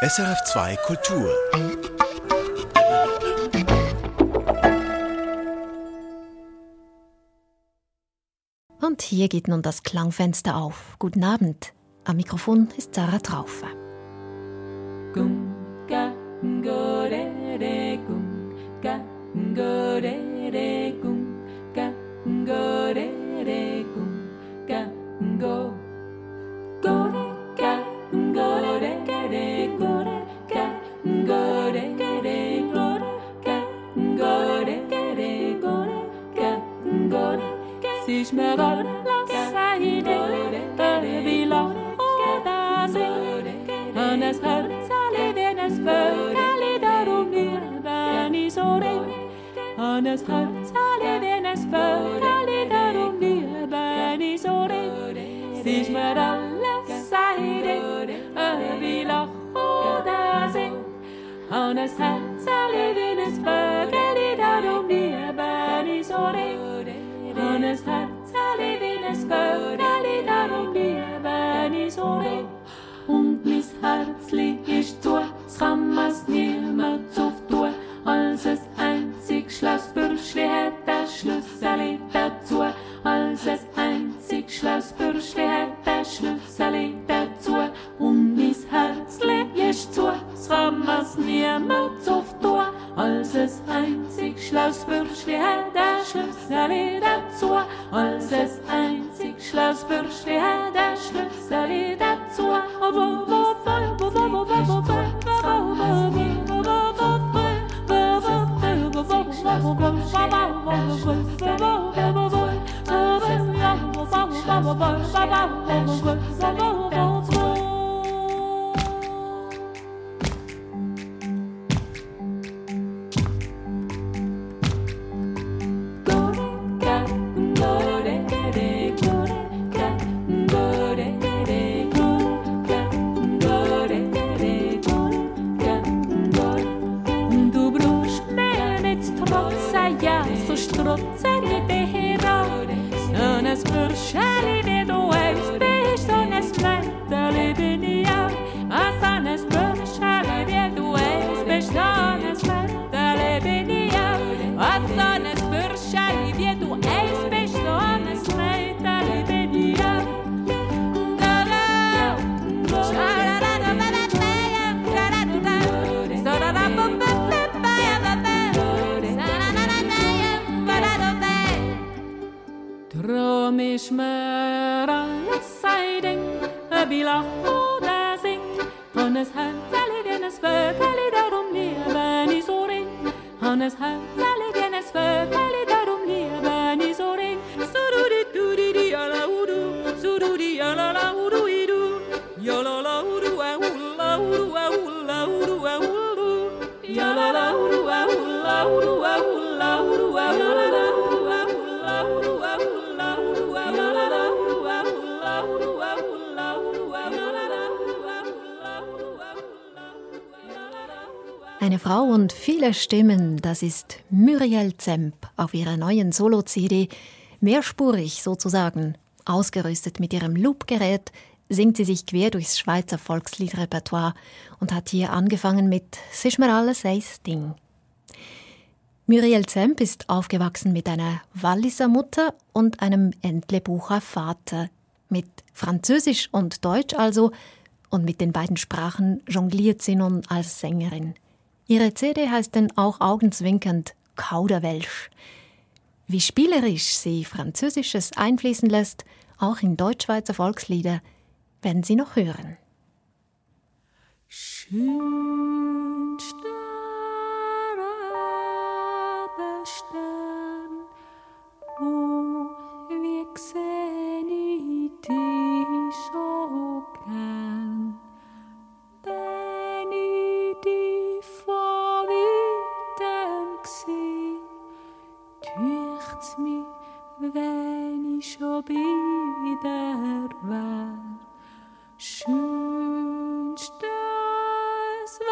SRF2 Kultur. Und hier geht nun das Klangfenster auf. Guten Abend. Am Mikrofon ist Sarah Traufe. Und mein Herzli ist zu, es kann man's niemand auftun, als ein einziges Schlossbürschli hat das Schlüsseli dazu, als ein einziges Schlossbürschli hat das Schlüsseli dazu. Und mein Herzli ist zu, es kann man's niemand auftun, als ein einziges Schlossbürschli hat das Schlüsseli dazu, als ein einziges Schlossbürschli hat das Schlüsseli dazu. Eine Frau und viele Stimmen, das ist Muriel Zemp auf ihrer neuen Solo-CD. Mehrspurig sozusagen, ausgerüstet mit ihrem Loop-Gerät, singt sie sich quer durchs Schweizer Volksliedrepertoire und hat hier angefangen mit «Sisch mir alles eins Ding». Muriel Zemp ist aufgewachsen mit einer Walliser Mutter und einem Entlebucher Vater. Mit Französisch und Deutsch also, und mit den beiden Sprachen jongliert sie nun als Sängerin. Ihre CD heißt denn auch augenzwinkernd «Kauderwelsch». Wie spielerisch sie Französisches einfließen lässt, auch in Deutschschweizer Volkslieder, werden Sie noch hören. Schön starrer Stern, wo wir sehen dich so gern, wenn ich dich vor Weitem sehe, dücht's mich, wenn ich schon wieder wär. Schönst das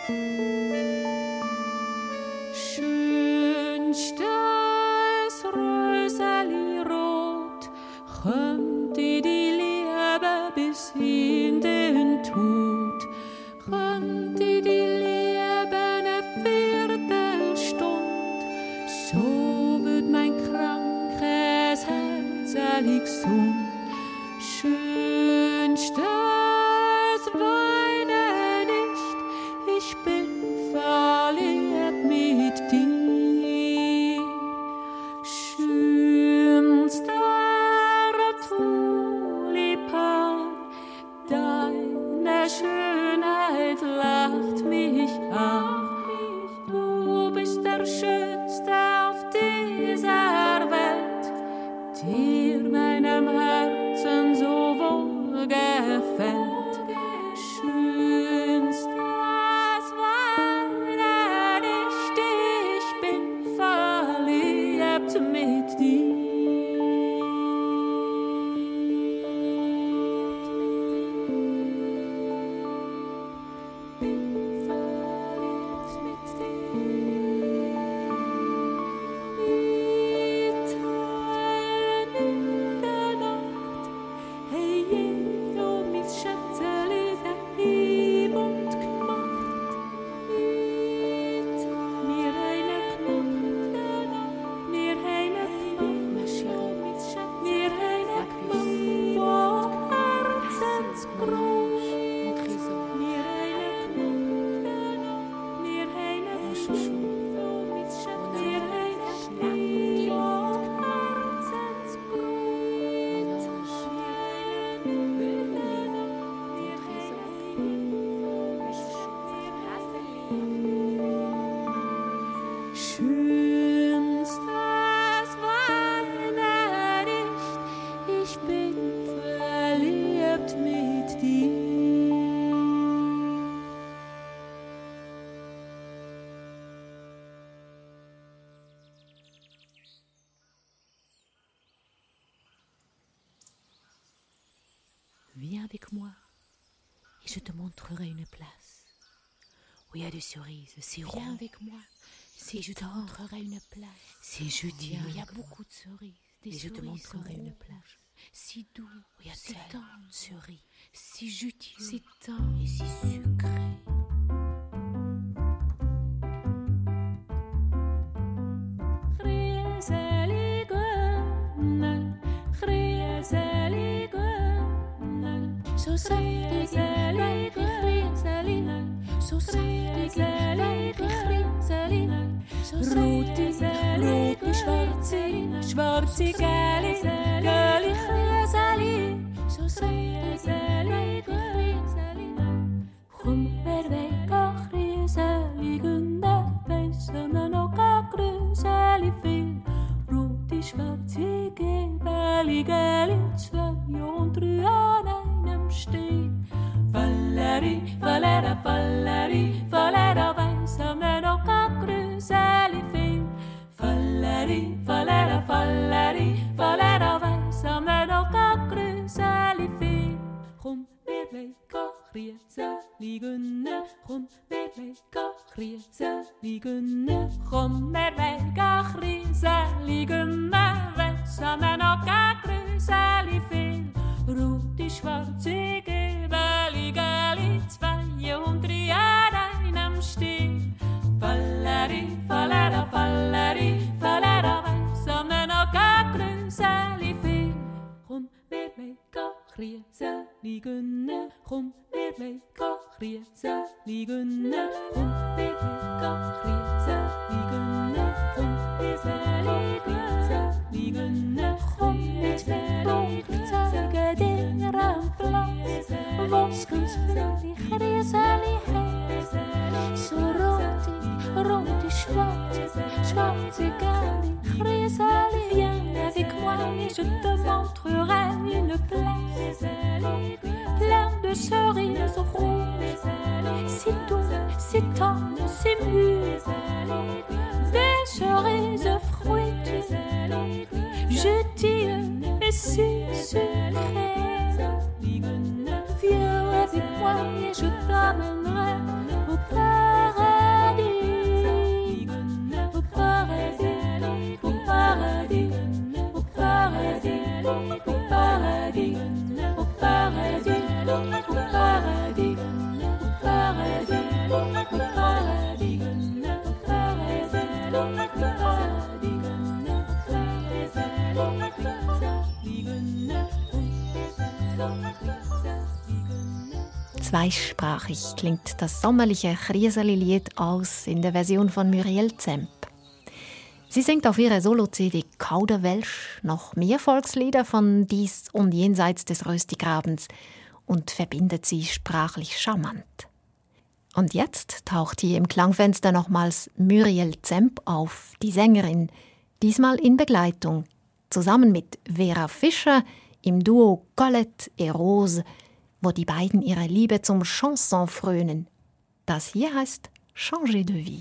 Schönstes Röseli rot, kommt in die Liebe bis in den Tod, kommt in die Liebe eine Viertelstunde, so wird mein krankes Herzeli gesund. Schönstes Weine nicht, ich bin verliebt mit dir. Schönster Tulipan, deine Schönheit lacht mich an. Du bist der Schönste auf dieser Welt, dir meinem Herzen so wohl gefällt. Schönstes Weine nicht, ich bin verliebt mit dir. Bin verliebt mit dir. Mitten in der Nacht, hey, jeder mis Schätzeli, der lieb und gemacht. Mir eine Knochen, mir eine Knochen, mir eine Knochen, wo herzensgroß. Mir eine Knochen, mir eine Knochen, mir eine Knochen, wo Schönstes Weine nicht, ich bin verliebt mit dir. Viens avec moi et je te montrerai une place où il y a des cerises, c'est rond. Viens avec moi et je te montrerai une place. C'est jeudi, il y a beaucoup de cerises, des cerises, je te montrerai une place. Si doux, où il y a tellement de cerises, si juteux, si tendre et si sucré. So saftig, so saftig, rote, schwarze, schwarze, gelbe, gelbe, Chrysalie. So saftig, komm, wer weg, Chrysalie, Günde, weissen wir noch gar Chrysalie viel. Rote, schwarze, gelbe, gelbe, 2 und 3 an einem Stehen. Valerie, Valera, Valerie, Valera, weissen wir noch gar Chrysalie viel. Valerie, Valera, Valerie, Valera, weissen wir noch gar Chrysalie viel. Komm, wir legen Chrysalie gönnen, komm, wir legen Chrysalie gönnen, komm, wir legen Chrysalie gönnen, weissen wir noch gar Chrysalie viel. Rote, schwarze, gelbe, gelbe, 2 und 3 an einem Stehen. Valerie, Valera, Valerie, Valera, weissen wir noch gar Chrysalie viel. Komm, wir legen Chrysalie gönnen, komm, wir legen Chrysalie gönnen, komm, wir legen Chrysalie gönnen, komm, wir legen Chrysalie gönnen, komm, wir legen Chrysalie dir am Platz, wo's ganz viele Chrysalie hat. So rote, rote, schwarze, schwarze, gelbe Chrysalie. Viens avec moi et je te montrerai une place pleine de cerises rouges, si douces, si tendres, si mûres, des cerises fruitées, juteuses et si sucrées. Viens avec moi et je t'amènerai au palais Zweisprachig klingt das sommerliche Krieseli-Lied aus in der Version von Muriel Zemp. Sie singt auf ihrer Solo-CD Kauderwelsch noch mehr Volkslieder von dies und jenseits des Röstigrabens und verbindet sie sprachlich charmant. Und jetzt taucht hier im Klangfenster nochmals Muriel Zemp auf, die Sängerin, diesmal in Begleitung, zusammen mit Vera Fischer im Duo Colette et Rose, wo die beiden ihrer Liebe zum Chanson frönen. Das hier heißt Changer de vie.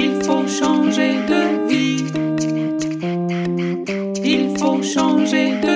Changer de